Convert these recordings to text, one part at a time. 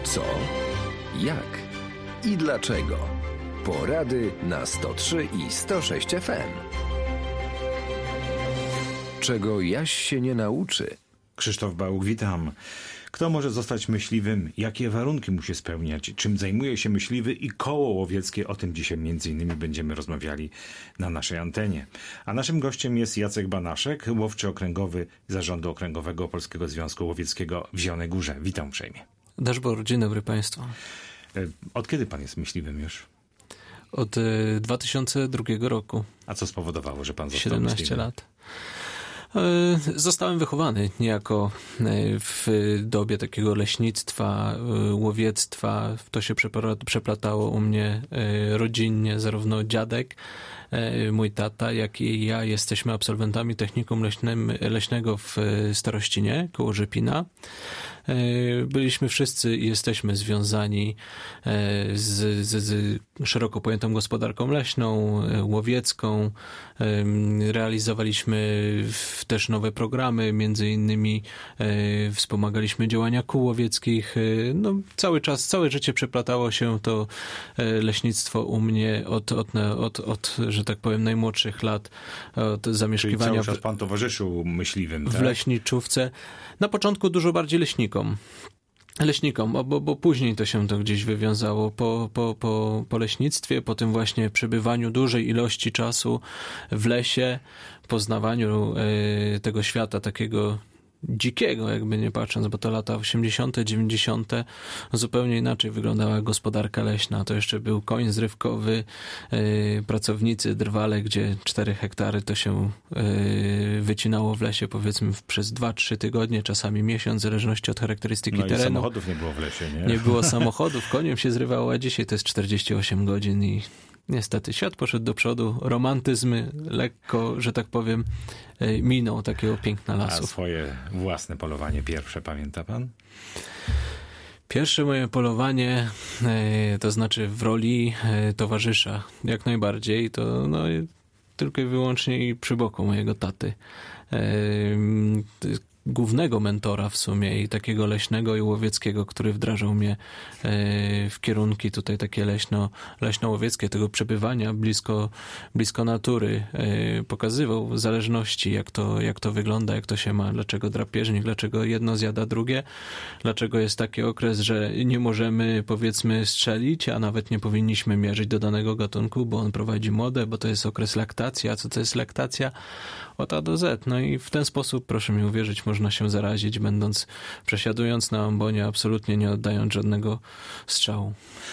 Co, jak i dlaczego. Porady na 103 i 106 FM. Czego Jaś się nie nauczy? Krzysztof Bałuk, witam. Kto może zostać myśliwym? Jakie warunki musi spełniać? Czym zajmuje się myśliwy i koło łowieckie? O tym dzisiaj m.in. będziemy rozmawiali na naszej antenie. A naszym gościem jest Jacek Banaszek, łowczy okręgowy Zarządu Okręgowego Polskiego Związku Łowieckiego w Zielonej Górze. Witam uprzejmie. Dashboard, dzień dobry Państwu. Od kiedy pan jest myśliwym już? Od 2002 roku. A co spowodowało, że pan został 17 myśliwym? lat. Zostałem wychowany niejako w dobie takiego leśnictwa, łowiectwa. To się przeplatało u mnie rodzinnie, zarówno dziadek, mój tata, jak i ja jesteśmy absolwentami technikum leśnego w Starościnie, koło Rzepina. Byliśmy wszyscy i jesteśmy związani z szeroko pojętą gospodarką leśną, łowiecką. Realizowaliśmy też nowe programy, między innymi wspomagaliśmy działania kół łowieckich. No, całe życie przeplatało się to leśnictwo u mnie od że tak powiem, najmłodszych lat, od zamieszkiwania. Czyli cały czas pan towarzyszył myśliwym, tak? W leśniczówce. Na początku dużo bardziej leśnikom, bo później to się to gdzieś wywiązało po leśnictwie, po tym właśnie przebywaniu dużej ilości czasu w lesie, poznawaniu tego świata takiego dzikiego, jakby nie patrząc, bo to lata 80., 90. zupełnie inaczej wyglądała gospodarka leśna. To jeszcze był koń zrywkowy, pracownicy, drwale, gdzie 4 hektary to się wycinało w lesie, powiedzmy przez 2-3 tygodnie, czasami miesiąc, w zależności od charakterystyki terenu. Samochodów nie było w lesie, nie? Nie było samochodów, koniem się zrywało, a dzisiaj to jest 48 godzin i niestety świat poszedł do przodu, romantyzm lekko, że tak powiem, minął takiego piękna lasów. A swoje własne polowanie pierwsze pamięta pan? Pierwsze moje polowanie, to znaczy w roli towarzysza, jak najbardziej, to no, tylko i wyłącznie i przy boku mojego taty. Głównego mentora w sumie i takiego leśnego i łowieckiego, który wdrażał mnie w kierunki tutaj takie leśno-łowieckie, tego przebywania blisko natury. Pokazywał zależności, jak to wygląda, jak to się ma, dlaczego drapieżnik, dlaczego jedno zjada drugie, dlaczego jest taki okres, że nie możemy, powiedzmy, strzelić, a nawet nie powinniśmy mierzyć do danego gatunku, bo on prowadzi młode, bo to jest okres laktacji. A co to jest laktacja? Od A do Z. No i w ten sposób, proszę mi uwierzyć, można się zarazić, przesiadując na ambonie, absolutnie nie oddając żadnego strzału.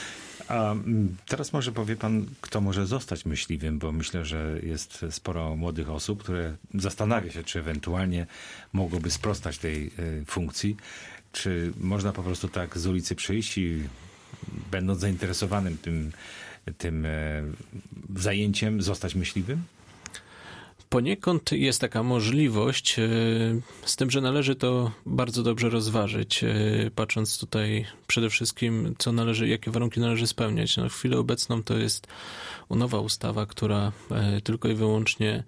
A teraz może powie pan, kto może zostać myśliwym, bo myślę, że jest sporo młodych osób, które zastanawia się, czy ewentualnie mogłoby sprostać tej funkcji. Czy można po prostu tak z ulicy przyjść i będąc zainteresowanym tym zajęciem, zostać myśliwym? Poniekąd jest taka możliwość, z tym, że należy to bardzo dobrze rozważyć, patrząc tutaj przede wszystkim, jakie warunki należy spełniać. No, w chwilę obecną to jest nowa ustawa, która tylko i wyłącznie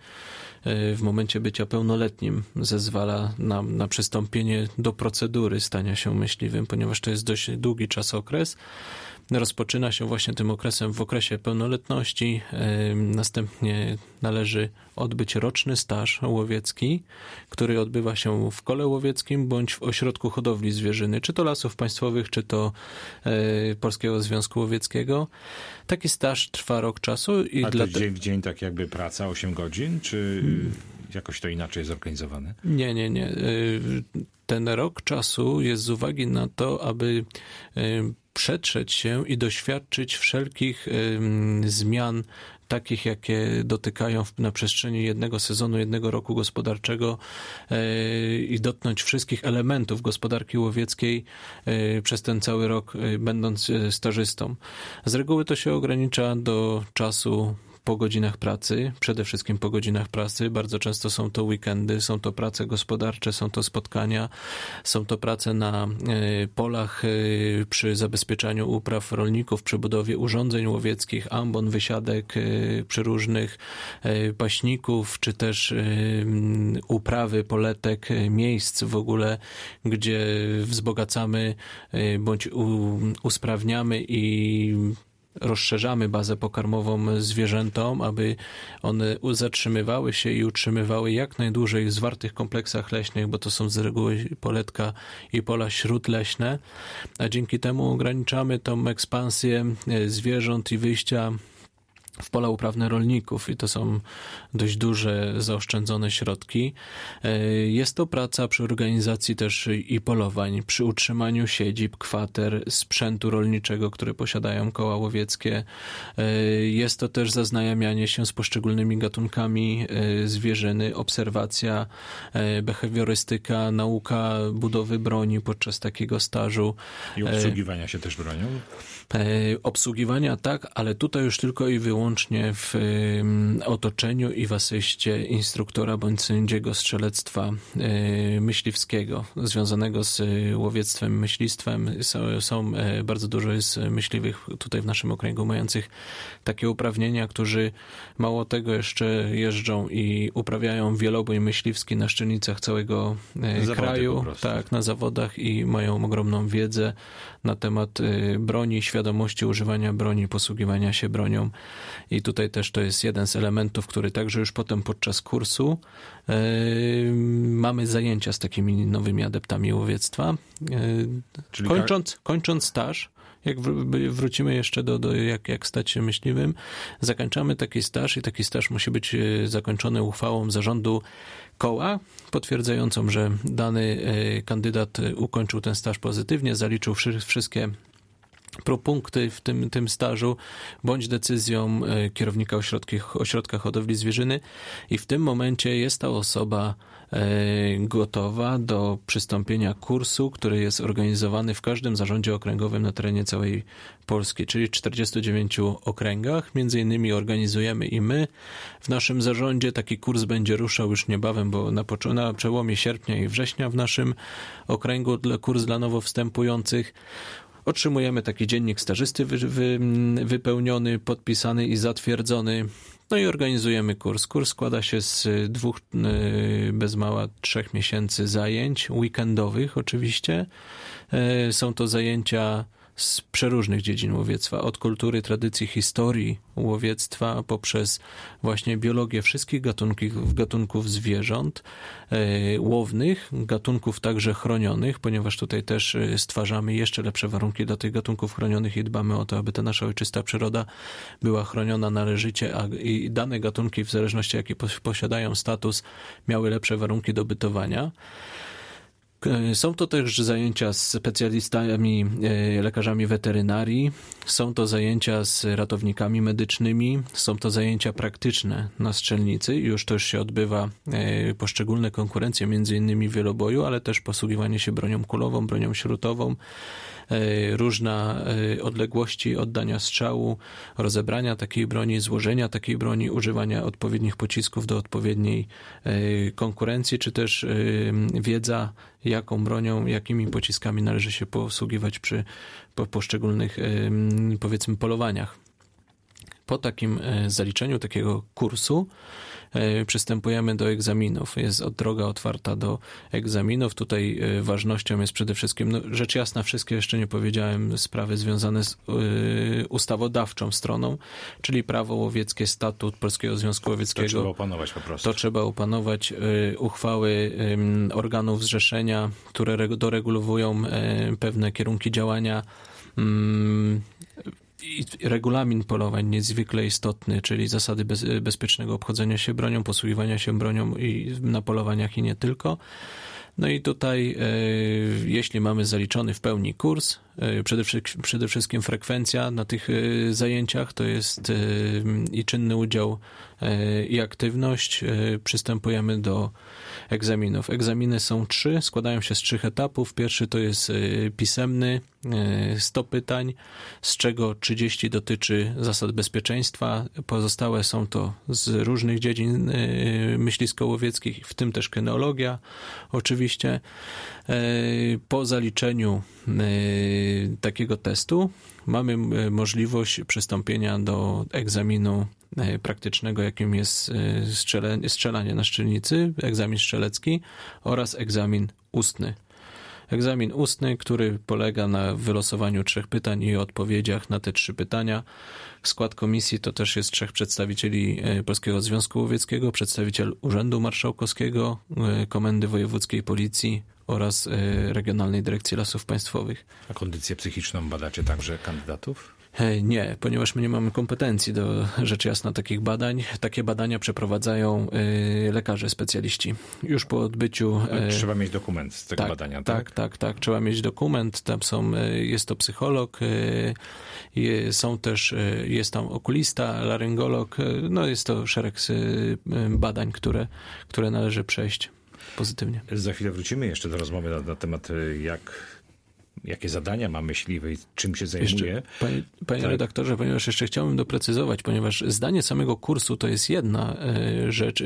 w momencie bycia pełnoletnim zezwala na przystąpienie do procedury stania się myśliwym, ponieważ to jest dość długi czasokres. Rozpoczyna się właśnie tym okresem w okresie pełnoletności. Następnie należy odbyć roczny staż łowiecki, który odbywa się w kole łowieckim bądź w ośrodku hodowli zwierzyny, czy to Lasów Państwowych, czy to Polskiego Związku Łowieckiego. Taki staż trwa rok czasu. A to dzień w dzień tak jakby praca 8 godzin, czy jakoś to inaczej jest zorganizowane? Nie. Ten rok czasu jest z uwagi na to, aby przetrzeć się i doświadczyć wszelkich zmian, takich jakie dotykają na przestrzeni jednego sezonu, jednego roku gospodarczego i dotknąć wszystkich elementów gospodarki łowieckiej przez ten cały rok, będąc stażystą. Z reguły to się ogranicza do czasu po godzinach pracy, przede wszystkim po godzinach pracy. Bardzo często są to weekendy, są to prace gospodarcze, są to spotkania, są to prace na polach przy zabezpieczaniu upraw rolników, przy budowie urządzeń łowieckich, ambon, wysiadek przyróżnych, paśników, czy też uprawy poletek, miejsc w ogóle, gdzie wzbogacamy bądź usprawniamy i rozszerzamy bazę pokarmową zwierzętom, aby one zatrzymywały się i utrzymywały jak najdłużej w zwartych kompleksach leśnych, bo to są z reguły poletka i pola śródleśne, a dzięki temu ograniczamy tą ekspansję zwierząt i wyjścia w pola uprawne rolników i to są dość duże zaoszczędzone środki. Jest to praca przy organizacji też i polowań, przy utrzymaniu siedzib, kwater, sprzętu rolniczego, które posiadają koła łowieckie. Jest to też zaznajamianie się z poszczególnymi gatunkami zwierzyny, obserwacja, behawiorystyka, nauka budowy broni podczas takiego stażu. I obsługiwania się też bronią? Obsługiwania tak, ale tutaj już tylko i wyłącznie w otoczeniu i w asyście instruktora bądź sędziego strzelectwa myśliwskiego, związanego z łowiectwem, myślistwem. Są bardzo dużo jest myśliwych tutaj w naszym okręgu mających takie uprawnienia, którzy mało tego jeszcze jeżdżą i uprawiają wielobój myśliwski na szczytnicach całego kraju, tak, na zawodach i mają ogromną wiedzę na temat broni, świadomości używania broni, posługiwania się bronią. I tutaj też to jest jeden z elementów, który także już potem podczas kursu mamy zajęcia z takimi nowymi adeptami łowiectwa. Czyli kończąc staż, jak wrócimy jeszcze do jak stać się myśliwym, zakończamy taki staż i taki staż musi być zakończony uchwałą zarządu koła, potwierdzającą, że dany kandydat ukończył ten staż pozytywnie, zaliczył wszystkie punkty w tym stażu, bądź decyzją kierownika ośrodka hodowli zwierzyny i w tym momencie jest ta osoba gotowa do przystąpienia kursu, który jest organizowany w każdym zarządzie okręgowym na terenie całej Polski, czyli w 49 okręgach. Między innymi organizujemy i my w naszym zarządzie. Taki kurs będzie ruszał już niebawem, bo na przełomie sierpnia i września w naszym okręgu kurs dla nowo wstępujących. Otrzymujemy taki dziennik stażysty wypełniony, podpisany i zatwierdzony. No i organizujemy kurs. Kurs składa się z 2, bez mała 3 miesięcy zajęć, weekendowych oczywiście. Są to zajęcia z przeróżnych dziedzin łowiectwa, od kultury, tradycji, historii łowiectwa, poprzez właśnie biologię wszystkich gatunków zwierząt łownych, gatunków także chronionych, ponieważ tutaj też stwarzamy jeszcze lepsze warunki dla tych gatunków chronionych i dbamy o to, aby ta nasza ojczysta przyroda była chroniona należycie, i dane gatunki, w zależności jaki posiadają status, miały lepsze warunki do bytowania. Są to też zajęcia z specjalistami, lekarzami weterynarii, są to zajęcia z ratownikami medycznymi, są to zajęcia praktyczne na strzelnicy. Już też się odbywa poszczególne konkurencje, między innymi wieloboju, ale też posługiwanie się bronią kulową, bronią śrutową, różne odległości oddania strzału, rozebrania takiej broni, złożenia takiej broni, używania odpowiednich pocisków do odpowiedniej konkurencji, czy też wiedza, jaką bronią, jakimi pociskami należy się posługiwać przy poszczególnych, powiedzmy, polowaniach. Po takim zaliczeniu takiego kursu przystępujemy do egzaminów. Jest droga otwarta do egzaminów. Tutaj ważnością jest przede wszystkim, rzecz jasna, wszystkie jeszcze nie powiedziałem, sprawy związane z ustawodawczą stroną, czyli prawo łowieckie, statut Polskiego Związku Łowieckiego. To trzeba opanować po prostu. To trzeba opanować, uchwały organów zrzeszenia, które doregulują pewne kierunki działania, i regulamin polowań niezwykle istotny, czyli zasady bezpiecznego obchodzenia się bronią, posługiwania się bronią i na polowaniach i nie tylko. No i tutaj, jeśli mamy zaliczony w pełni kurs, przede wszystkim frekwencja na tych zajęciach, to jest i czynny udział, i aktywność. Przystępujemy do egzaminów. Egzaminy są 3, składają się z 3 etapów. Pierwszy to jest pisemny, 100 pytań, z czego 30 dotyczy zasad bezpieczeństwa. Pozostałe są to z różnych dziedzin myśliwsko-łowieckich, w tym też kynologia oczywiście. Po zaliczeniu takiego testu mamy możliwość przystąpienia do egzaminu praktycznego, jakim jest strzelanie na strzelnicy, egzamin strzelecki oraz egzamin ustny. Egzamin ustny, który polega na wylosowaniu 3 pytań i odpowiedziach na te 3 pytania. Skład komisji to też jest 3 przedstawicieli Polskiego Związku Łowieckiego, przedstawiciel Urzędu Marszałkowskiego, Komendy Wojewódzkiej Policji oraz Regionalnej Dyrekcji Lasów Państwowych. A kondycję psychiczną badacie także kandydatów? Nie, ponieważ my nie mamy kompetencji do, rzecz jasna, takich badań. Takie badania przeprowadzają lekarze specjaliści. Już po odbyciu... Trzeba mieć dokument z tego badania, tak? Tak. Trzeba mieć dokument. Tam jest to psycholog, jest tam okulista, laryngolog. No jest to szereg badań, które należy przejść pozytywnie. Za chwilę wrócimy jeszcze do rozmowy na temat, jakie zadania ma myśliwy i czym się zajmuje. Panie redaktorze, ponieważ jeszcze chciałbym doprecyzować, ponieważ zdanie samego kursu to jest jedna rzecz,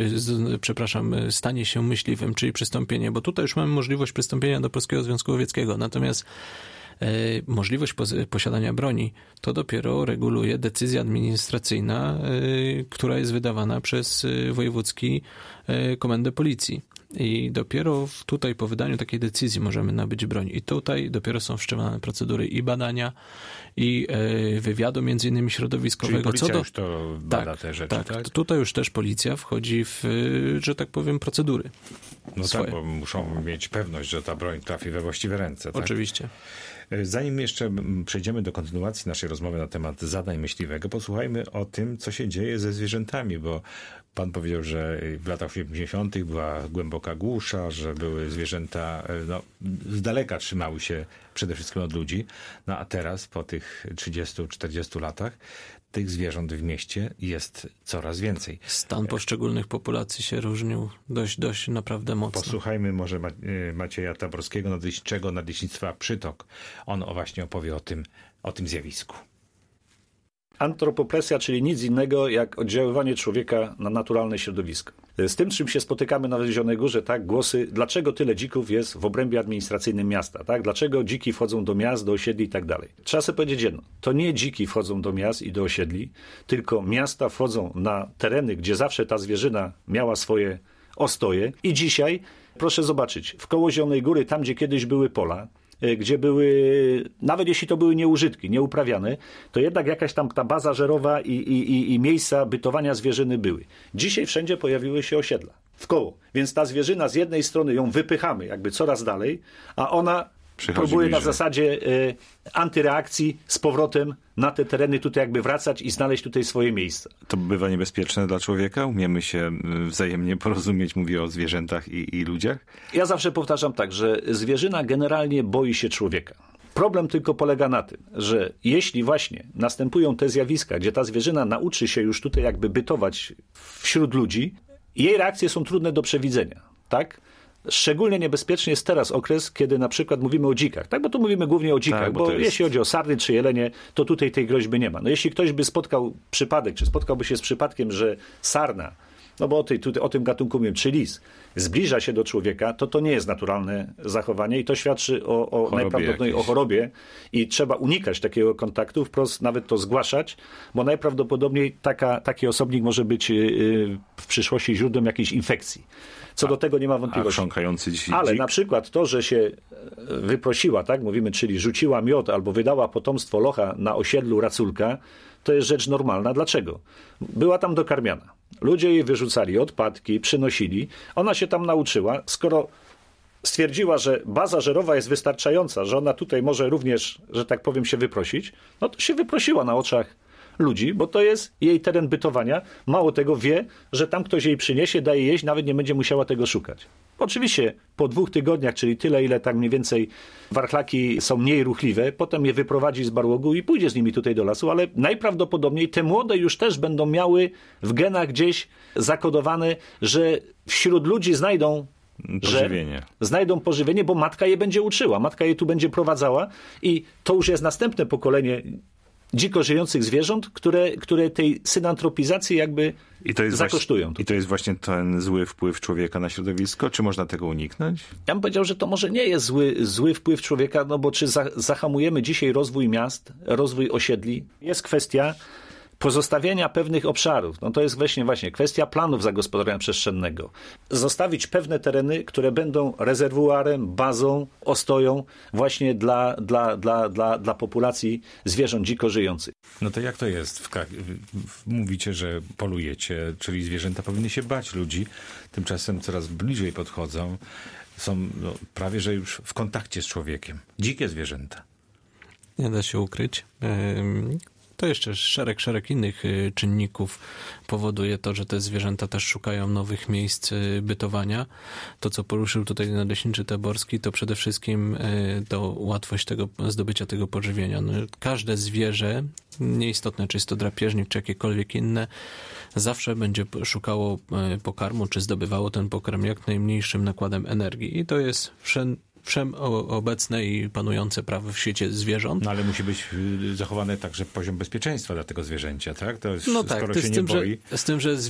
stanie się myśliwym, czyli przystąpienie, bo tutaj już mamy możliwość przystąpienia do Polskiego Związku Łowieckiego, natomiast możliwość posiadania broni to dopiero reguluje decyzja administracyjna, która jest wydawana przez wojewódzki komendę policji. I dopiero tutaj po wydaniu takiej decyzji możemy nabyć broń. I tutaj dopiero są wszczęte procedury i badania, i wywiadu między innymi środowiskowego. Czyli policja już to bada te rzeczy, tak? Tutaj już też policja wchodzi w, że tak powiem, procedury. No swoje. Tak, bo muszą mieć pewność, że ta broń trafi we właściwe ręce. Tak? Oczywiście. Zanim jeszcze przejdziemy do kontynuacji naszej rozmowy na temat zadań myśliwego, posłuchajmy o tym, co się dzieje ze zwierzętami, bo pan powiedział, że w latach 80. była głęboka głusza, że były zwierzęta, z daleka trzymały się przede wszystkim od ludzi, no a teraz po tych 30-40 latach tych zwierząt w mieście jest coraz więcej. Stan poszczególnych populacji się różnił dość naprawdę mocno. Posłuchajmy może Macieja Taborskiego, Nadleśnictwa Przytok. On właśnie opowie o tym zjawisku. Antropopresja, czyli nic innego jak oddziaływanie człowieka na naturalne środowisko. Z tym, czym się spotykamy na Zielonej Górze, tak, głosy, dlaczego tyle dzików jest w obrębie administracyjnym miasta, tak, dlaczego dziki wchodzą do miast, do osiedli i tak dalej. Trzeba sobie powiedzieć jedno, to nie dziki wchodzą do miast i do osiedli, tylko miasta wchodzą na tereny, gdzie zawsze ta zwierzyna miała swoje ostoje i dzisiaj, proszę zobaczyć, w koło Zielonej Góry, tam gdzie kiedyś były pola, gdzie były, nawet jeśli to były nieużytki, nieuprawiane, to jednak jakaś tam ta baza żerowa i miejsca bytowania zwierzyny były. Dzisiaj wszędzie pojawiły się osiedla w koło, więc ta zwierzyna z jednej strony ją wypychamy jakby coraz dalej, a ona próbuje na zasadzie antyreakcji z powrotem na te tereny tutaj jakby wracać i znaleźć tutaj swoje miejsca. To bywa niebezpieczne dla człowieka? Umiemy się wzajemnie porozumieć, mówię o zwierzętach i ludziach? Ja zawsze powtarzam tak, że zwierzyna generalnie boi się człowieka. Problem tylko polega na tym, że jeśli właśnie następują te zjawiska, gdzie ta zwierzyna nauczy się już tutaj jakby bytować wśród ludzi, jej reakcje są trudne do przewidzenia, tak? Szczególnie niebezpieczny jest teraz okres, kiedy na przykład mówimy o dzikach, tak? Bo tu mówimy głównie o dzikach, tak, bo jeśli chodzi o sarny czy jelenie, to tutaj tej groźby nie ma. No jeśli ktoś by spotkał przypadek, czy spotkałby się z przypadkiem, że sarna, no bo o tym gatunku mówimy, czy lis, zbliża się do człowieka, to nie jest naturalne zachowanie i to świadczy o najprawdopodobniej o chorobie i trzeba unikać takiego kontaktu, wprost nawet to zgłaszać, bo najprawdopodobniej taki osobnik może być w przyszłości źródłem jakiejś infekcji. Co do tego nie ma wątpliwości. Ale na przykład to, że się wyprosiła, tak mówimy, czyli rzuciła miod albo wydała potomstwo locha na osiedlu Raculka, to jest rzecz normalna. Dlaczego? Była tam dokarmiana. Ludzie jej wyrzucali odpadki, przynosili. Ona się tam nauczyła. Skoro stwierdziła, że baza żerowa jest wystarczająca, że ona tutaj może również, że tak powiem, się wyprosić, no to się wyprosiła na oczach ludzi, bo to jest jej teren bytowania. Mało tego, wie, że tam ktoś jej przyniesie, daje jeść, nawet nie będzie musiała tego szukać. Oczywiście po 2 tygodniach, czyli tyle, ile tak mniej więcej warchlaki są mniej ruchliwe, potem je wyprowadzi z barłogu i pójdzie z nimi tutaj do lasu, ale najprawdopodobniej te młode już też będą miały w genach gdzieś zakodowane, że wśród ludzi znajdą pożywienie, bo matka je będzie uczyła, matka je tu będzie prowadzała i to już jest następne pokolenie dziko żyjących zwierząt, które tej synantropizacji jakby zakosztują. I to jest właśnie ten zły wpływ człowieka na środowisko? Czy można tego uniknąć? Ja bym powiedział, że to może nie jest zły wpływ człowieka, no bo czy zahamujemy dzisiaj rozwój miast, rozwój osiedli? Jest kwestia pozostawienia pewnych obszarów. No to jest właśnie kwestia planów zagospodarowania przestrzennego. Zostawić pewne tereny, które będą rezerwuarem, bazą, ostoją właśnie dla populacji zwierząt dziko żyjących. No to jak to jest? Mówicie, że polujecie, czyli zwierzęta powinny się bać ludzi, tymczasem coraz bliżej podchodzą, są prawie że już w kontakcie z człowiekiem. Dzikie zwierzęta. Nie da się ukryć. To jeszcze szereg innych czynników powoduje to, że te zwierzęta też szukają nowych miejsc bytowania. To, co poruszył tutaj Nadleśniczy Taborski, to przede wszystkim to łatwość zdobycia tego pożywienia. No, każde zwierzę, nieistotne czy jest to drapieżnik, czy jakiekolwiek inne, zawsze będzie szukało pokarmu, czy zdobywało ten pokarm jak najmniejszym nakładem energii. I to jest wszechobecne i panujące prawo w świecie zwierząt. No ale musi być zachowany także poziom bezpieczeństwa dla tego zwierzęcia, tak? To jest, no tak, skoro się nie boi. Z tym, że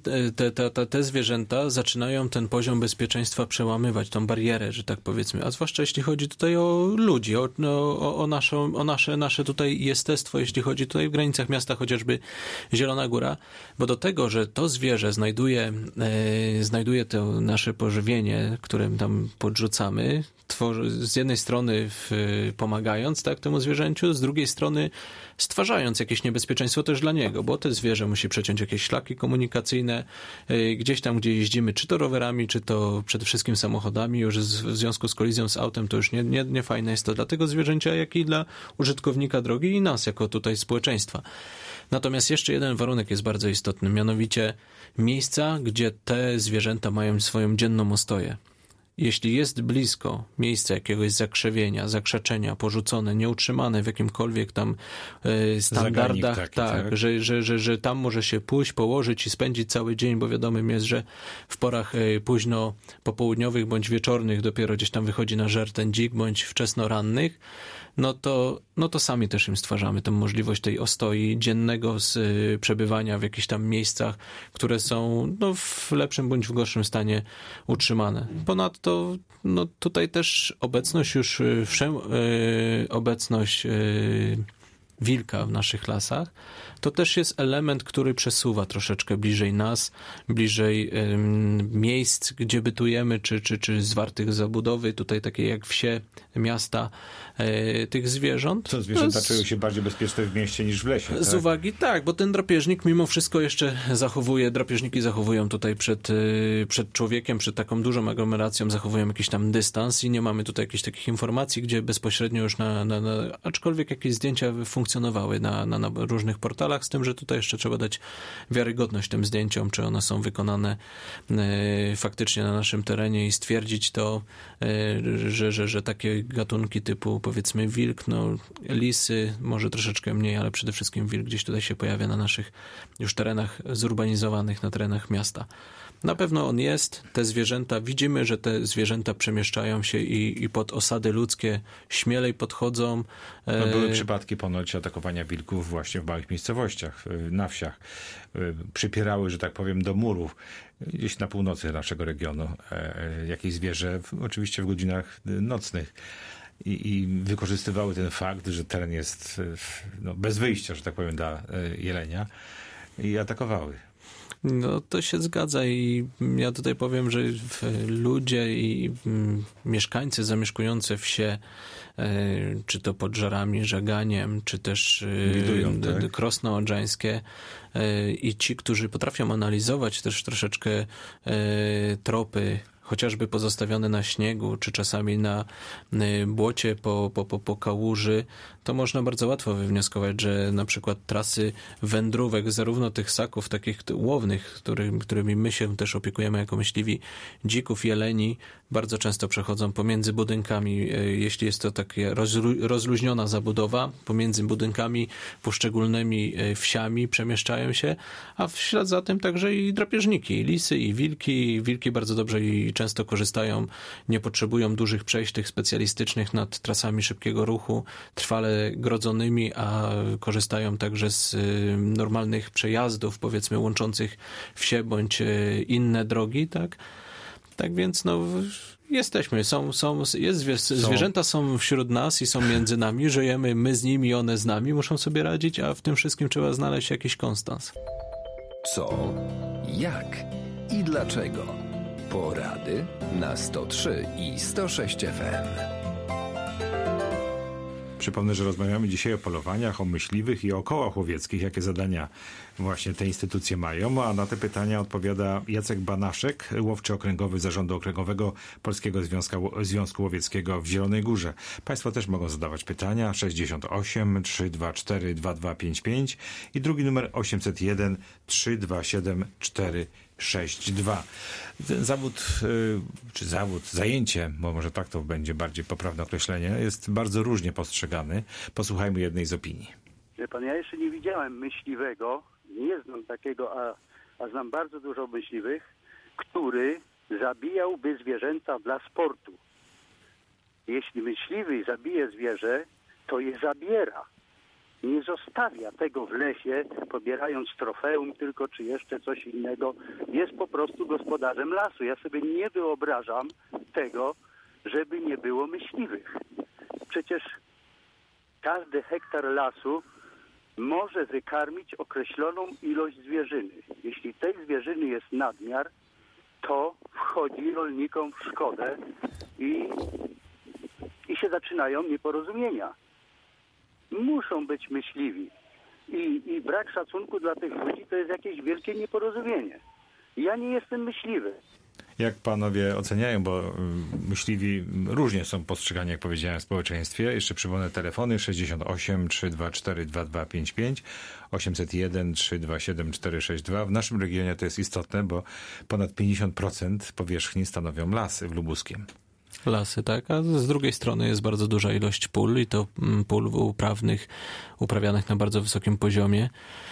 te zwierzęta zaczynają ten poziom bezpieczeństwa przełamywać, tą barierę, że tak powiedzmy. A zwłaszcza jeśli chodzi tutaj o ludzi, o nasze tutaj jestestwo, jeśli chodzi tutaj w granicach miasta, chociażby Zielona Góra, bo do tego, że to zwierzę znajduje to nasze pożywienie, którym tam podrzucamy, z jednej strony pomagając temu zwierzęciu, z drugiej strony stwarzając jakieś niebezpieczeństwo też dla niego, bo to zwierzę musi przeciąć jakieś szlaki komunikacyjne, gdzieś tam, gdzie jeździmy, czy to rowerami, czy to przede wszystkim samochodami, już w związku z kolizją z autem, to już nie fajne jest to dla tego zwierzęcia, jak i dla użytkownika drogi i nas, jako tutaj społeczeństwa. Natomiast jeszcze jeden warunek jest bardzo istotny, mianowicie miejsca, gdzie te zwierzęta mają swoją dzienną ostoję. Jeśli jest blisko miejsca jakiegoś zakrzewienia, zakrzeczenia, porzucone, nieutrzymane w jakimkolwiek tam standardach, tak. Że tam może się pójść, położyć i spędzić cały dzień, bo wiadomym jest, że w porach późno popołudniowych bądź wieczornych dopiero gdzieś tam wychodzi na żer ten dzik, bądź wczesno rannych, no to sami też im stwarzamy tę możliwość tej ostoi dziennego przebywania w jakichś tam miejscach, które są w lepszym bądź w gorszym stanie utrzymane. Ponadto tutaj też obecność wilka w naszych lasach, to też jest element, który przesuwa troszeczkę bliżej nas, bliżej miejsc, gdzie bytujemy, czy zwartych zabudowy, tutaj takie jak wsie, miasta, tych zwierząt. Co, zwierzęta czują się bardziej bezpieczne w mieście niż w lesie, tak? Z uwagi, tak, bo ten drapieżnik mimo wszystko jeszcze drapieżniki zachowują tutaj przed człowiekiem, przed taką dużą aglomeracją zachowują jakiś tam dystans i nie mamy tutaj jakichś takich informacji, gdzie bezpośrednio już aczkolwiek jakieś zdjęcia funkcjonowały na różnych portalach, z tym, że tutaj jeszcze trzeba dać wiarygodność tym zdjęciom, czy one są wykonane faktycznie na naszym terenie i stwierdzić to, że takie gatunki typu powiedzmy wilk, lisy, może troszeczkę mniej, ale przede wszystkim wilk gdzieś tutaj się pojawia na naszych już terenach zurbanizowanych, na terenach miasta. Na pewno on jest, te zwierzęta, widzimy, że te zwierzęta przemieszczają się i pod osady ludzkie śmielej podchodzą. Były przypadki ponoć atakowania wilków właśnie w małych miejscowościach, na wsiach. Przypierały, że tak powiem, do murów, gdzieś na północy naszego regionu, jakieś zwierzę, oczywiście w godzinach nocnych. I wykorzystywały ten fakt, że teren jest bez wyjścia, że tak powiem, dla jelenia i atakowały. No to się zgadza i ja tutaj powiem, że ludzie i mieszkańcy zamieszkujące wsie, czy to pod Żarami, Żaganiem, czy też Krosno Odrzańskie i ci, którzy potrafią analizować też troszeczkę tropy chociażby pozostawione na śniegu, czy czasami na błocie po kałuży, to można bardzo łatwo wywnioskować, że na przykład trasy wędrówek, zarówno tych ssaków takich łownych, którymi my się też opiekujemy jako myśliwi, dzików, jeleni, bardzo często przechodzą pomiędzy budynkami, jeśli jest to taka rozluźniona zabudowa, pomiędzy budynkami, poszczególnymi wsiami przemieszczają się, a w ślad za tym także i drapieżniki, i lisy, i wilki. Wilki bardzo dobrze i często korzystają, nie potrzebują dużych przejść tych specjalistycznych nad trasami szybkiego ruchu, trwale grodzonymi, a korzystają także z normalnych przejazdów, powiedzmy, łączących wsie bądź inne drogi, tak? Tak więc, jesteśmy, zwierzęta są wśród nas i są między nami, żyjemy my z nimi, one z nami, muszą sobie radzić, a w tym wszystkim trzeba znaleźć jakiś konstans. Co, jak i dlaczego? Porady na 103 i 106 FM. Przypomnę, że rozmawiamy dzisiaj o polowaniach, o myśliwych i o kołach łowieckich, jakie zadania właśnie te instytucje mają, a na te pytania odpowiada Jacek Banaszek, łowczy okręgowy Zarządu Okręgowego Polskiego Związku Łowieckiego w Zielonej Górze. Państwo też mogą zadawać pytania 68 324 2255 i drugi numer 801 327 462. Ten zajęcie, bo może tak to będzie bardziej poprawne określenie, jest bardzo różnie postrzegany. Posłuchajmy jednej z opinii. Wie pan, ja jeszcze nie widziałem myśliwego, nie znam takiego, a znam bardzo dużo myśliwych, który zabijałby zwierzęta dla sportu. Jeśli myśliwy zabije zwierzę, to je zabiera. Nie zostawia tego w lesie, pobierając trofeum tylko, czy jeszcze coś innego. Jest po prostu gospodarzem lasu. Ja sobie nie wyobrażam tego, żeby nie było myśliwych. Przecież każdy hektar lasu może wykarmić określoną ilość zwierzyny. Jeśli tej zwierzyny jest nadmiar, to wchodzi rolnikom w szkodę i się zaczynają nieporozumienia. Muszą być myśliwi. I brak szacunku dla tych ludzi to jest jakieś wielkie nieporozumienie. Ja nie jestem myśliwy. Jak panowie oceniają, bo myśliwi różnie są postrzegani, jak powiedziałem, w społeczeństwie. Jeszcze przypomnę telefony 68 324 2255, 801 327 462. W naszym regionie to jest istotne, bo ponad 50% powierzchni stanowią lasy w Lubuskiem. Lasy, tak, a z drugiej strony jest bardzo duża ilość pól i to pól uprawnych, uprawianych na bardzo wysokim poziomie.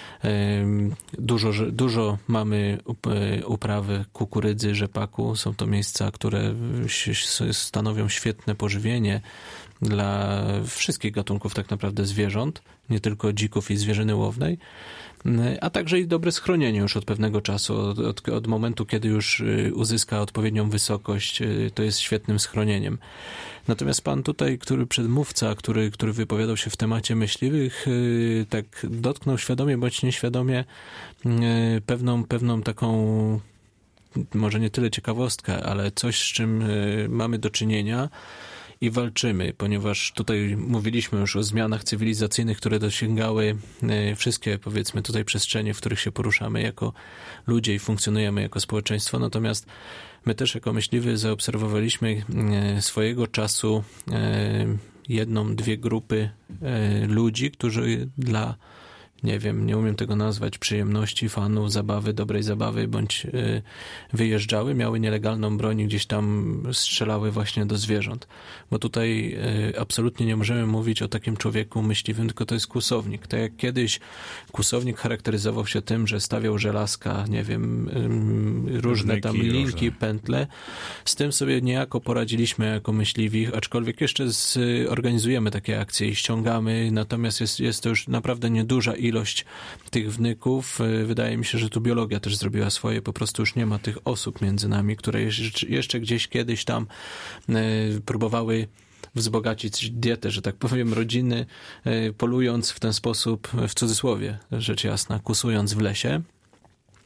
Dużo mamy uprawy kukurydzy, rzepaku. Są to miejsca, które stanowią świetne pożywienie dla wszystkich gatunków tak naprawdę zwierząt, nie tylko dzików i zwierzyny łownej, a także i dobre schronienie już od pewnego czasu, od momentu, kiedy już uzyska odpowiednią wysokość, to jest świetnym schronieniem. Natomiast pan tutaj, przedmówca, który wypowiadał się w temacie myśliwych, tak dotknął świadomie bądź nieświadomie pewną taką, może nie tyle ciekawostkę, ale coś, z czym mamy do czynienia i walczymy, ponieważ tutaj mówiliśmy już o zmianach cywilizacyjnych, które dosięgały wszystkie, powiedzmy, tutaj przestrzenie, w których się poruszamy jako ludzie i funkcjonujemy jako społeczeństwo. Natomiast my też jako myśliwi zaobserwowaliśmy swojego czasu dwie grupy ludzi, którzy dla, nie wiem, nie umiem tego nazwać, przyjemności, fanów, zabawy, dobrej zabawy, bądź wyjeżdżały, miały nielegalną broń i gdzieś tam strzelały właśnie do zwierząt. Bo tutaj absolutnie nie możemy mówić o takim człowieku myśliwym, tylko to jest kłusownik. Tak jak kiedyś kłusownik charakteryzował się tym, że stawiał żelazka, nie wiem, różne tam linki, pętle. Z tym sobie niejako poradziliśmy jako myśliwi, aczkolwiek jeszcze organizujemy takie akcje i ściągamy, natomiast jest to już naprawdę nieduża ilość tych wnyków. Wydaje mi się, że tu biologia też zrobiła swoje. Po prostu już nie ma tych osób między nami, które jeszcze gdzieś kiedyś tam próbowały wzbogacić dietę, że tak powiem, rodziny, polując w ten sposób, w cudzysłowie, rzecz jasna, kusując w lesie.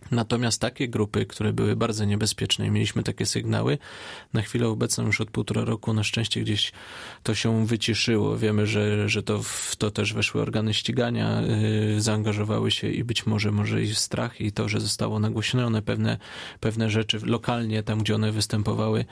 Natomiast takie grupy, które były bardzo niebezpieczne i mieliśmy takie sygnały, na chwilę obecną już od 1,5 roku na szczęście gdzieś to się wyciszyło. Wiemy, że to w to też weszły organy ścigania, zaangażowały się i być może i strach i to, że zostało nagłośnione pewne rzeczy lokalnie, tam gdzie one występowały,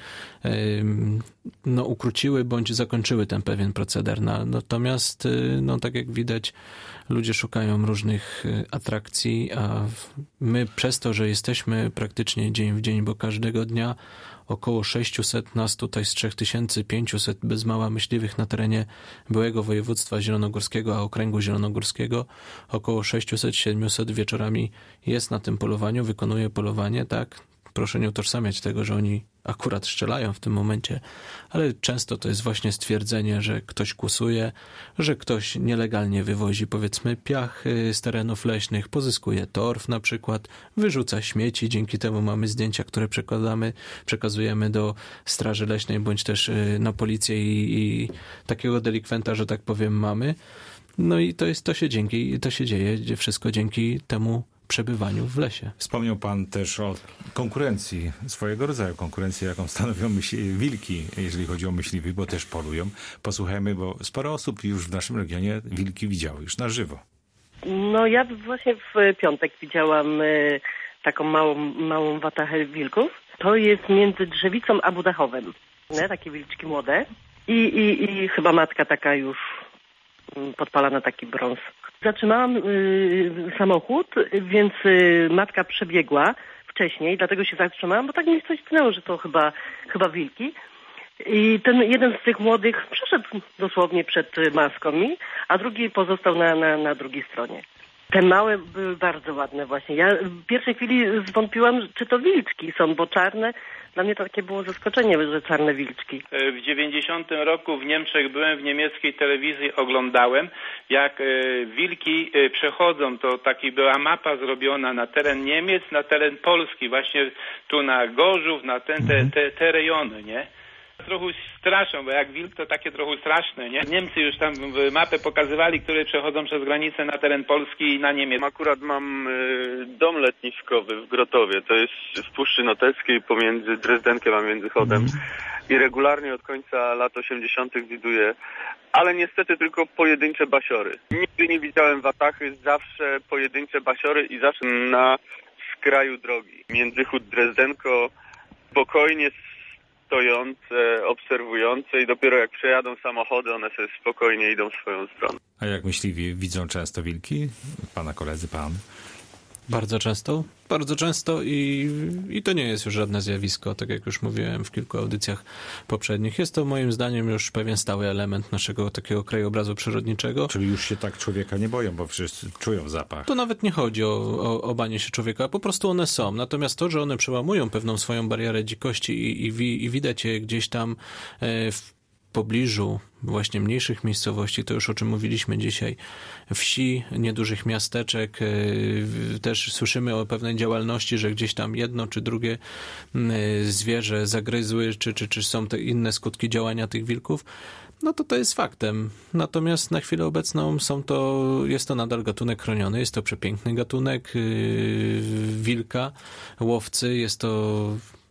no ukróciły bądź zakończyły ten pewien proceder. Natomiast, no tak jak widać, ludzie szukają różnych atrakcji, a my przez to, że jesteśmy praktycznie dzień w dzień, bo każdego dnia około 600 nas tutaj z 3500 bez mała myśliwych na terenie byłego województwa zielonogórskiego, a okręgu zielonogórskiego, około 600-700 wieczorami jest na tym polowaniu, wykonuje polowanie, tak? Proszę nie utożsamiać tego, że oni akurat strzelają w tym momencie, ale często to jest właśnie stwierdzenie, że ktoś kłusuje, że ktoś nielegalnie wywozi, powiedzmy, piach z terenów leśnych, pozyskuje torf na przykład, wyrzuca śmieci, dzięki temu mamy zdjęcia, które przekazujemy do Straży Leśnej, bądź też na policję i takiego delikwenta, że tak powiem, mamy. No i to się dzieje wszystko dzięki temu przebywaniu w lesie. Wspomniał pan też o konkurencji, swojego rodzaju konkurencji, jaką stanowią wilki, jeżeli chodzi o myśliwych, bo też polują. Posłuchajmy, bo sporo osób już w naszym regionie wilki widziało już na żywo. No ja właśnie w piątek widziałam taką małą watachę wilków. To jest między Drzewicą a Budachowem. Takie wilczki młode. I chyba matka taka już podpala na taki brąz. Zatrzymałam samochód, więc matka przebiegła wcześniej, dlatego się zatrzymałam, bo tak mi coś tnęło, że to chyba wilki. I ten jeden z tych młodych przeszedł dosłownie przed maską mi, a drugi pozostał na drugiej stronie. Te małe były bardzo ładne właśnie. Ja w pierwszej chwili zwątpiłam, czy to wilczki są, bo czarne. Dla mnie to takie było zaskoczenie, że czarne wilczki. W 90 roku w Niemczech byłem, w niemieckiej telewizji oglądałem, jak wilki przechodzą. To taki była mapa zrobiona na teren Niemiec, na teren Polski, właśnie tu na Gorzów, na te rejony, nie? Trochę straszą, bo jak wilk to takie trochę straszne, nie? Niemcy już tam mapę pokazywali, które przechodzą przez granicę na teren Polski i na Niemiec. Akurat mam dom letniskowy w Grotowie, to jest w Puszczy Noteckiej pomiędzy Drezdenkiem a Międzychodem i regularnie od końca lat 80. widuję, ale niestety tylko pojedyncze basiory. Nigdy nie widziałem watachy, zawsze pojedyncze basiory i zawsze na skraju drogi. Międzychód Drezdenko spokojnie stojące, obserwujące i dopiero jak przejadą samochody, one sobie spokojnie idą w swoją stronę. A jak myśliwi widzą często wilki? Pana koledzy, pan? Bardzo często i to nie jest już żadne zjawisko, tak jak już mówiłem w kilku audycjach poprzednich. Jest to moim zdaniem już pewien stały element naszego takiego krajobrazu przyrodniczego. Czyli już się tak człowieka nie boją, bo wszyscy czują zapach. To nawet nie chodzi o banie się człowieka, po prostu one są. Natomiast to, że one przełamują pewną swoją barierę dzikości i widać je gdzieś tam w pobliżu właśnie mniejszych miejscowości, to już o czym mówiliśmy dzisiaj, wsi, niedużych miasteczek, też słyszymy o pewnej działalności, że gdzieś tam jedno czy drugie zwierzę zagryzły, czy są te inne skutki działania tych wilków, no to jest faktem. Natomiast na chwilę obecną jest to nadal gatunek chroniony, jest to przepiękny gatunek wilka, łowcy, jest to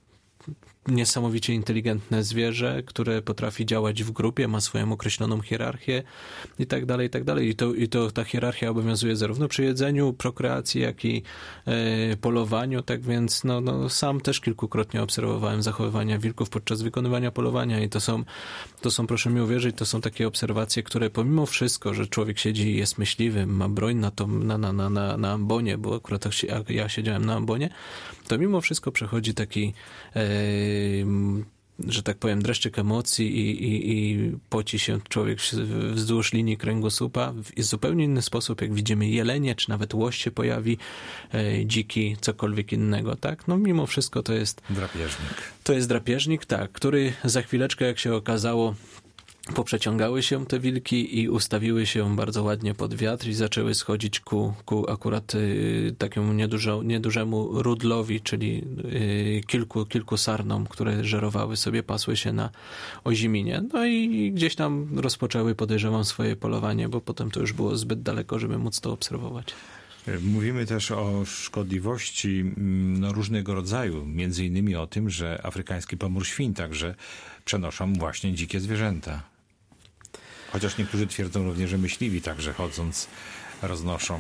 niesamowicie inteligentne zwierzę, które potrafi działać w grupie, ma swoją określoną hierarchię i tak dalej, i tak dalej. I to ta hierarchia obowiązuje zarówno przy jedzeniu, prokreacji, jak i polowaniu, tak więc sam też kilkukrotnie obserwowałem zachowywania wilków podczas wykonywania polowania i to są, proszę mi uwierzyć, to są takie obserwacje, które pomimo wszystko, że człowiek siedzi i jest myśliwym, ma broń na ambonie, bo akurat ja siedziałem na ambonie, to mimo wszystko przechodzi taki że tak powiem, dreszczyk emocji i poci się człowiek wzdłuż linii kręgosłupa w zupełnie inny sposób, jak widzimy jelenie, czy nawet łoś się pojawi, dziki, cokolwiek innego, tak? No mimo wszystko to jest drapieżnik. To jest drapieżnik, tak, który za chwileczkę, jak się okazało, poprzeciągały się te wilki i ustawiły się bardzo ładnie pod wiatr i zaczęły schodzić ku akurat takiemu niedużemu rudlowi, czyli kilku sarnom, które żerowały sobie, pasły się na oziminie. No i gdzieś tam rozpoczęły, podejrzewam, swoje polowanie, bo potem to już było zbyt daleko, żeby móc to obserwować. Mówimy też o szkodliwości różnego rodzaju, między innymi o tym, że afrykański pomór świń także przenoszą właśnie dzikie zwierzęta. Chociaż niektórzy twierdzą również, że myśliwi także chodząc roznoszą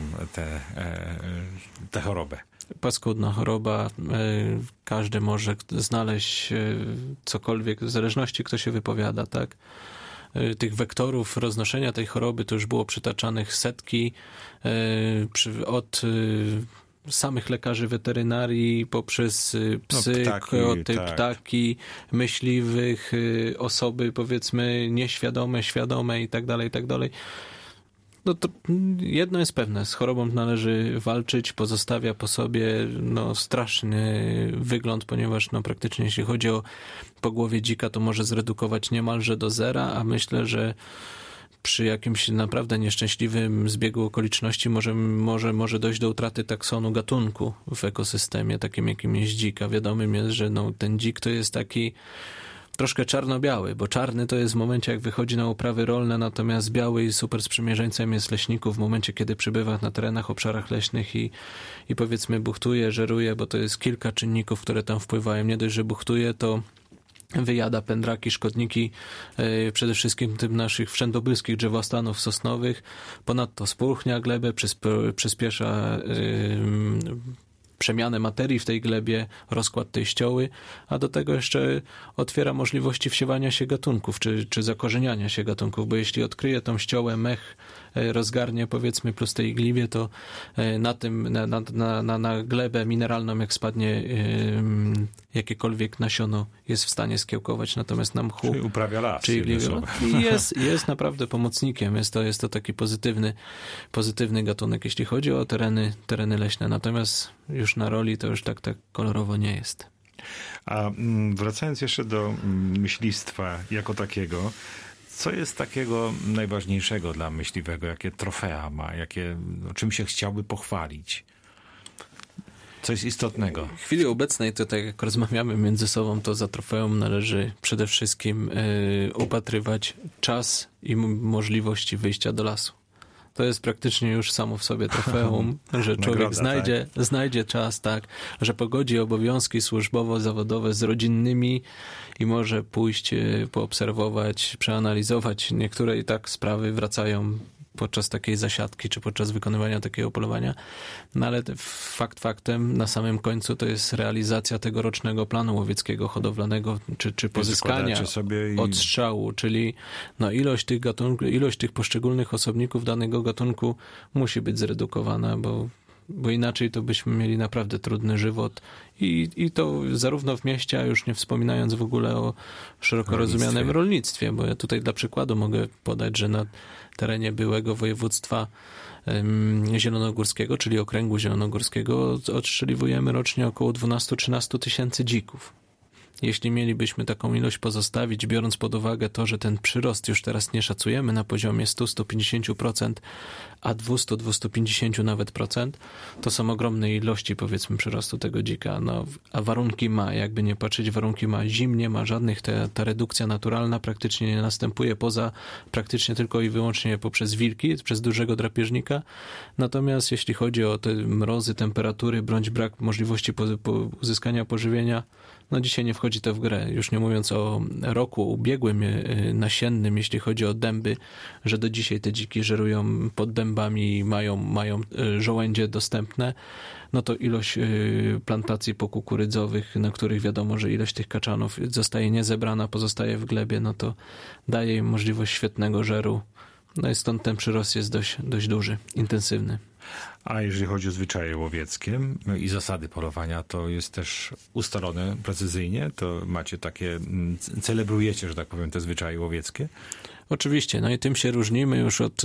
tę chorobę. Paskudna choroba, każdy może znaleźć cokolwiek, w zależności kto się wypowiada, tak? Tych wektorów roznoszenia tej choroby to już było przytaczanych setki od samych lekarzy weterynarii poprzez psy, koty, ptaki, myśliwych, osoby powiedzmy nieświadome, świadome i tak dalej, i tak dalej. No to jedno jest pewne, z chorobą należy walczyć, pozostawia po sobie straszny wygląd, ponieważ praktycznie jeśli chodzi o pogłowie dzika, to może zredukować niemalże do zera, a myślę, że przy jakimś naprawdę nieszczęśliwym zbiegu okoliczności może dojść do utraty taksonu gatunku w ekosystemie, takim jakim jest dzika. Wiadomym jest, że ten dzik to jest taki troszkę czarno-biały, bo czarny to jest w momencie, jak wychodzi na uprawy rolne, natomiast biały i super sprzymierzeńcem jest leśników w momencie, kiedy przybywa na terenach, obszarach leśnych i powiedzmy buchtuje, żeruje, bo to jest kilka czynników, które tam wpływają. Nie dość, że buchtuje, to wyjada pędraki, szkodniki, przede wszystkim tym naszych wszędobylskich drzewostanów sosnowych. Ponadto spulchnia glebę, przyspiesza przemianę materii w tej glebie, rozkład tej ścioły, a do tego jeszcze otwiera możliwości wsiewania się gatunków, czy zakorzeniania się gatunków, bo jeśli odkryje tą ściołę, mech rozgarnie powiedzmy plus tej gliwie, to na glebę mineralną jak spadnie jakiekolwiek nasiono jest w stanie skiełkować, natomiast na mchu czyli uprawia las, czyli jest naprawdę pomocnikiem, jest to taki pozytywny gatunek, jeśli chodzi o tereny leśne, natomiast już na roli to już tak kolorowo nie jest. A wracając jeszcze do myślistwa jako takiego, co jest takiego najważniejszego dla myśliwego? Jakie trofea ma? Czym się chciałby pochwalić? Co jest istotnego? W chwili obecnej, to tak jak rozmawiamy między sobą, to za trofeum należy przede wszystkim upatrywać czas i możliwości wyjścia do lasu. To jest praktycznie już samo w sobie trofeum, że człowiek znajdzie czas, tak, że pogodzi obowiązki służbowo-zawodowe z rodzinnymi i może pójść, poobserwować, przeanalizować. Niektóre i tak sprawy wracają podczas takiej zasiadki, czy podczas wykonywania takiego polowania. No ale faktem na samym końcu to jest realizacja tegorocznego planu łowieckiego, hodowlanego, czy pozyskania odstrzału, czyli ilość tych poszczególnych osobników danego gatunku musi być zredukowana, bo inaczej to byśmy mieli naprawdę trudny żywot i to zarówno w mieście, a już nie wspominając w ogóle o szeroko rozumianym rolnictwie, bo ja tutaj dla przykładu mogę podać, że na terenie byłego województwa zielonogórskiego, czyli okręgu zielonogórskiego, odstrzeliwujemy rocznie około 12-13 tysięcy dzików. Jeśli mielibyśmy taką ilość pozostawić, biorąc pod uwagę to, że ten przyrost już teraz nie szacujemy na poziomie 100-150%, a 200-250 nawet procent, to są ogromne ilości, powiedzmy, przyrostu tego dzika. A warunki ma, jakby nie patrzeć, warunki ma, zim nie ma żadnych, ta redukcja naturalna praktycznie nie następuje, poza praktycznie tylko i wyłącznie poprzez wilki, przez dużego drapieżnika. Natomiast jeśli chodzi o te mrozy, temperatury, bądź brak możliwości uzyskania pożywienia, dzisiaj nie wchodzi to w grę. Już nie mówiąc o roku ubiegłym nasiennym, jeśli chodzi o dęby, że do dzisiaj te dziki żerują pod dębami i mają żołędzie dostępne, to ilość plantacji pokukurydzowych, na których wiadomo, że ilość tych kaczanów zostaje niezebrana, pozostaje w glebie, to daje im możliwość świetnego żeru. I stąd ten przyrost jest dość duży, intensywny. A jeżeli chodzi o zwyczaje łowieckie i zasady polowania, to jest też ustalone precyzyjnie? To macie takie, celebrujecie, że tak powiem, te zwyczaje łowieckie? Oczywiście, i tym się różnimy już od,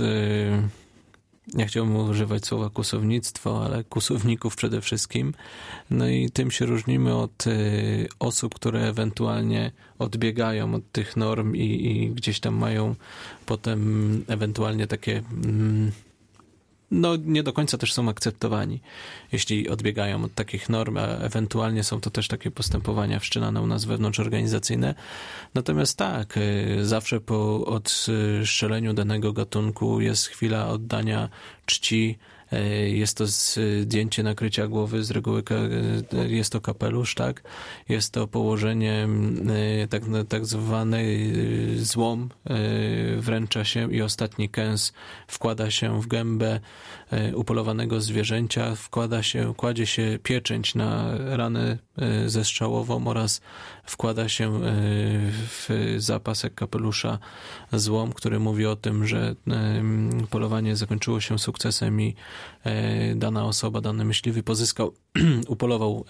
nie chciałbym używać słowa kusownictwo, ale kusowników przede wszystkim. I tym się różnimy od osób, które ewentualnie odbiegają od tych norm i gdzieś tam mają potem ewentualnie takie nie do końca też są akceptowani, jeśli odbiegają od takich norm, a ewentualnie są to też takie postępowania wszczynane u nas wewnątrzorganizacyjne. Natomiast tak, zawsze po odstrzeleniu danego gatunku jest chwila oddania czci Jest to zdjęcie nakrycia głowy, z reguły jest to kapelusz, tak? Jest to położenie tak zwany złom, wręcza się i ostatni kęs wkłada się w gębę upolowanego zwierzęcia, kładzie się pieczęć na ranę zestrzałową oraz wkłada się w zapasek kapelusza złom, który mówi o tym, że polowanie zakończyło się sukcesem i dana osoba, dany myśliwy upolował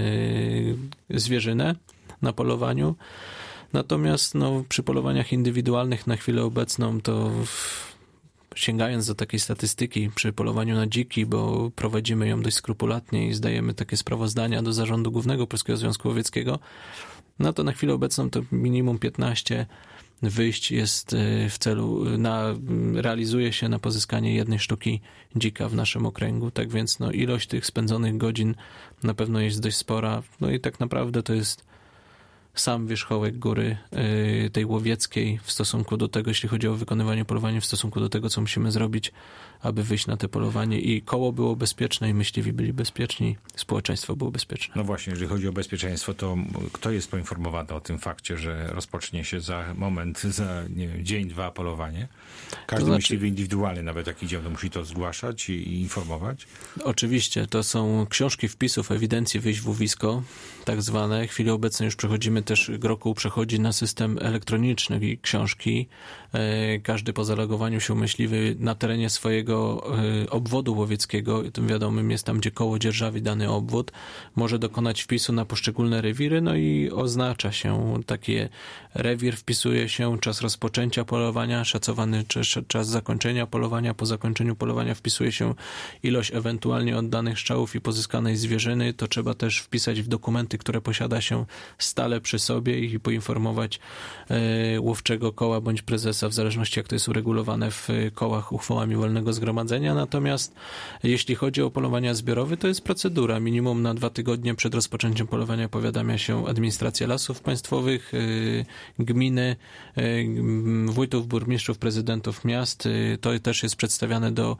zwierzynę na polowaniu. Natomiast przy polowaniach indywidualnych na chwilę obecną to sięgając do takiej statystyki przy polowaniu na dziki, bo prowadzimy ją dość skrupulatnie i zdajemy takie sprawozdania do Zarządu Głównego Polskiego Związku Łowieckiego, no to na chwilę obecną to minimum 15 wyjść jest w celu, realizuje się na pozyskanie jednej sztuki dzika w naszym okręgu. Tak więc ilość tych spędzonych godzin na pewno jest dość spora. No i tak naprawdę to jest sam wierzchołek góry tej łowieckiej w stosunku do tego, jeśli chodzi o wykonywanie polowania, w stosunku do tego, co musimy zrobić, aby wyjść na te polowanie i koło było bezpieczne i myśliwi byli bezpieczni, społeczeństwo było bezpieczne. No właśnie, jeżeli chodzi o bezpieczeństwo, to kto jest poinformowany o tym fakcie, że rozpocznie się za moment, za dzień, dwa polowanie? Każdy myśliwy indywidualny, nawet jak idzie, to musi to zgłaszać i informować? Oczywiście, to są książki wpisów, ewidencji wyjść w łowisko, tak zwane. W chwili obecnej już GROKół przechodzi na system elektroniczny i książki. Każdy po zalogowaniu się myśliwy na terenie swojego obwodu łowieckiego, tym wiadomym jest tam, gdzie koło dzierżawi dany obwód, może dokonać wpisu na poszczególne rewiry, no i oznacza się takie rewir, wpisuje się czas rozpoczęcia polowania, szacowany czas zakończenia polowania, po zakończeniu polowania wpisuje się ilość ewentualnie oddanych strzałów i pozyskanej zwierzyny. To trzeba też wpisać w dokumenty, które posiada się stale przy sobie i poinformować łowczego koła bądź prezesa, w zależności jak to jest uregulowane w kołach uchwałami wolnego zgromadzenia. Natomiast jeśli chodzi o polowania zbiorowe, to jest procedura. Minimum na 2 tygodnie przed rozpoczęciem polowania powiadamia się administracja lasów państwowych, gminy, wójtów, burmistrzów, prezydentów miast. To też jest przedstawiane do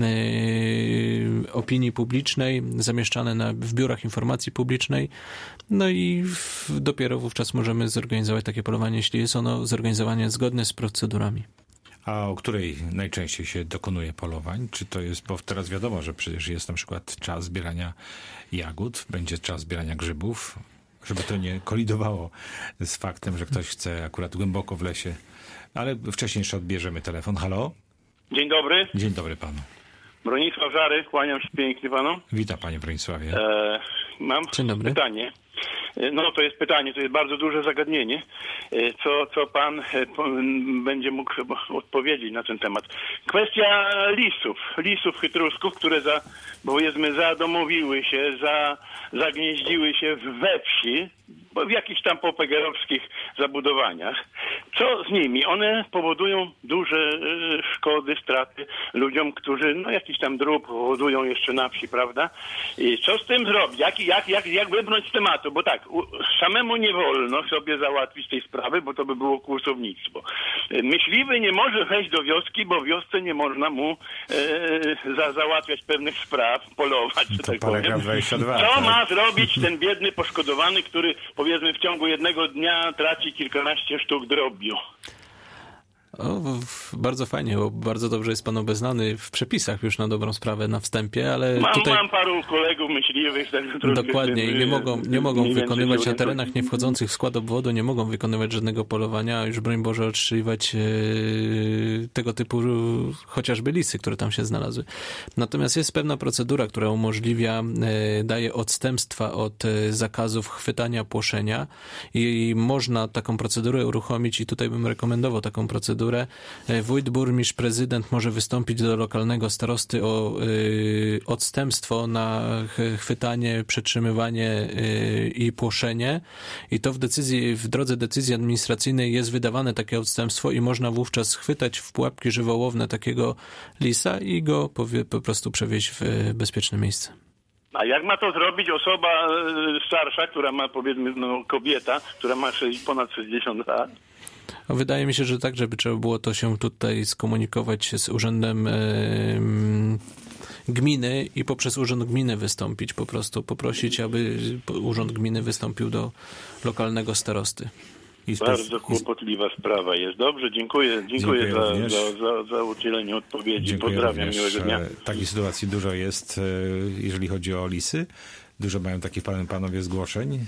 opinii publicznej, zamieszczane w biurach informacji publicznej. No i dopiero wówczas możemy zorganizować takie polowanie, jeśli jest ono zorganizowanie zgodne z procedurami. A o której najczęściej się dokonuje polowań? Czy to jest, bo teraz wiadomo, że przecież jest na przykład czas zbierania jagód, będzie czas zbierania grzybów, żeby to nie kolidowało z faktem, że ktoś chce akurat głęboko w lesie. Ale wcześniej jeszcze odbierzemy telefon. Halo? Dzień dobry. Dzień dobry panu. Bronisław Żary, kłaniam się pięknie panu. Witam panie Bronisławie. Mam Dzień dobry. pytanie. No to jest pytanie, to jest bardzo duże zagadnienie. Co pan będzie mógł odpowiedzieć na ten temat? Kwestia lisów chytrusków, które zadomowiły się, zagnieździły się we wsi, w jakichś tam popegerowskich zabudowaniach. Co z nimi? One powodują duże szkody, straty ludziom, którzy jakiś tam drób hodują jeszcze na wsi, prawda? I co z tym zrobić? Jak wybrnąć z tematu? Bo tak, samemu nie wolno sobie załatwić tej sprawy, bo to by było kłusownictwo. Myśliwy nie może wejść do wioski, bo w wiosce nie można mu załatwiać pewnych spraw, polować, że tak powiem. 22, Co tak? ma zrobić ten biedny poszkodowany, który powiedzmy w ciągu jednego dnia traci kilkanaście sztuk drobiu? Bardzo fajnie, bo bardzo dobrze jest pan obeznany w przepisach już na dobrą sprawę na wstępie, ale Mam paru kolegów myśliwych. Dokładnie i nie mogą wykonywać na terenach nie wchodzących w skład obwodu, nie mogą wykonywać żadnego polowania, a już broń Boże odstrzeliwać tego typu chociażby lisy, które tam się znalazły. Natomiast jest pewna procedura, która umożliwia, daje odstępstwa od zakazów chwytania, płoszenia i można taką procedurę uruchomić i tutaj bym rekomendował taką procedurę. Wójt, burmistrz, prezydent może wystąpić do lokalnego starosty o odstępstwo na chwytanie, przetrzymywanie i płoszenie i to w drodze decyzji administracyjnej jest wydawane takie odstępstwo i można wówczas chwytać w pułapki żywołowne takiego lisa i go po prostu przewieźć w bezpieczne miejsce. A jak ma to zrobić osoba starsza, która ma powiedzmy kobieta, która ma ponad 60 lat? Wydaje mi się, że tak, żeby trzeba było to się tutaj skomunikować z urzędem gminy i poprzez urząd gminy wystąpić, po prostu poprosić, aby urząd gminy wystąpił do lokalnego starosty. Bardzo kłopotliwa sprawa jest. Dobrze, dziękuję za udzielenie odpowiedzi. Dziękuję Pozdrawiam, również. miłego dnia. Takiej sytuacji dużo jest, jeżeli chodzi o lisy. Dużo mają takich panowie zgłoszeń.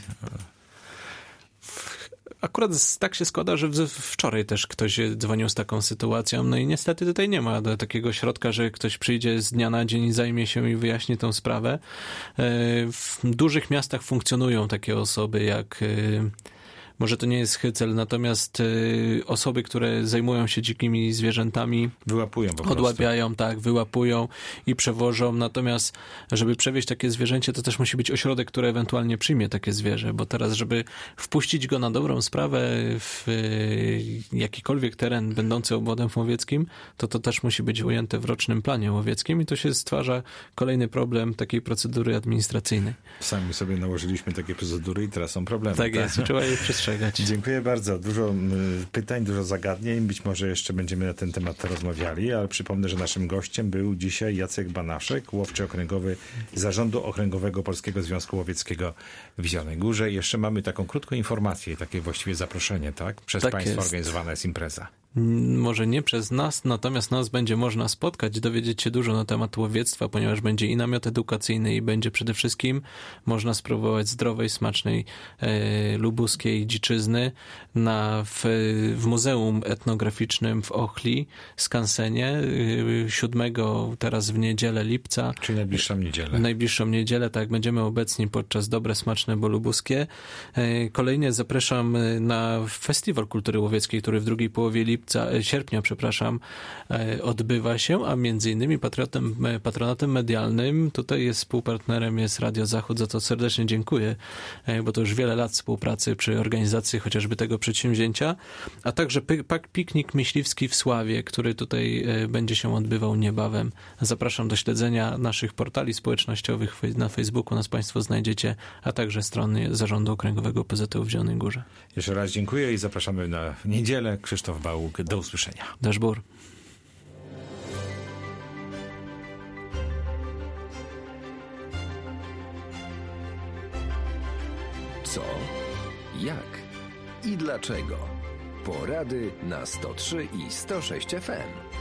Akurat tak się składa, że wczoraj też ktoś dzwonił z taką sytuacją, no i niestety tutaj nie ma takiego środka, że ktoś przyjdzie z dnia na dzień i zajmie się i wyjaśni tą sprawę. W dużych miastach funkcjonują takie osoby jak... Może to nie jest Hycel, natomiast osoby, które zajmują się dzikimi zwierzętami, wyłapują po prostu. Odłapiają, tak, wyłapują i przewożą. Natomiast, żeby przewieźć takie zwierzęcie, to też musi być ośrodek, który ewentualnie przyjmie takie zwierzę, bo teraz, żeby wpuścić go na dobrą sprawę w jakikolwiek teren będący obwodem łowieckim, to też musi być ujęte w rocznym planie łowieckim i to się stwarza kolejny problem takiej procedury administracyjnej. Sami sobie nałożyliśmy takie procedury i teraz są problemy. Tak jest, trzeba je przestrzegać. Dziękuję bardzo. Dużo pytań, dużo zagadnień. Być może jeszcze będziemy na ten temat rozmawiali, ale przypomnę, że naszym gościem był dzisiaj Jacek Banaszek, łowczy okręgowy Zarządu Okręgowego Polskiego Związku Łowieckiego w Zielonej Górze. I jeszcze mamy taką krótką informację, takie właściwie zaproszenie, tak? Przez Państwa organizowana jest impreza. Może nie przez nas, natomiast nas będzie można spotkać, dowiedzieć się dużo na temat łowiectwa, ponieważ będzie i namiot edukacyjny i będzie przede wszystkim można spróbować zdrowej, smacznej lubuskiej dziczyzny w Muzeum Etnograficznym w Ochli, Skansenie, 7 teraz w niedzielę lipca. Czyli najbliższą niedzielę. Najbliższą niedzielę, tak, będziemy obecni podczas Dobre, Smaczne, bo lubuskie. Kolejnie zapraszam na Festiwal Kultury Łowieckiej, który w drugiej połowie sierpnia, odbywa się, a między innymi patronatem medialnym tutaj jest współpartnerem jest Radio Zachód, za to serdecznie dziękuję, bo to już wiele lat współpracy przy organizacji chociażby tego przedsięwzięcia, a także piknik myśliwski w Sławie, który tutaj będzie się odbywał niebawem. Zapraszam do śledzenia naszych portali społecznościowych na Facebooku, nas Państwo znajdziecie, a także strony Zarządu Okręgowego PZŁ w Zielonej Górze. Jeszcze raz dziękuję i zapraszamy na niedzielę. Krzysztof Bałuk, do usłyszenia. Daszbur. Co? Jak? I dlaczego? Porady na 103 i 106 FM.